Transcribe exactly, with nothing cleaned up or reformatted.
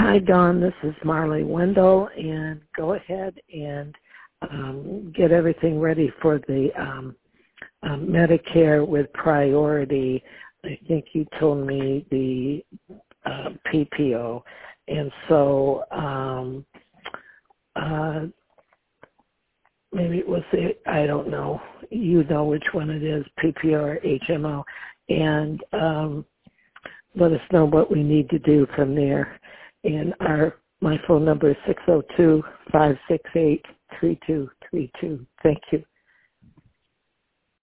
Hi, Dawn. This is Marley Wendell, and go ahead and um, get everything ready for the um, um, Medicare with priority. I think you told me the uh, P P O, and so um, uh, maybe it was the, I don't know. You know which one it is, P P O or H M O, and um, let us know what we need to do from there. And our my phone number is six oh two, five six eight, three two three two. Thank you.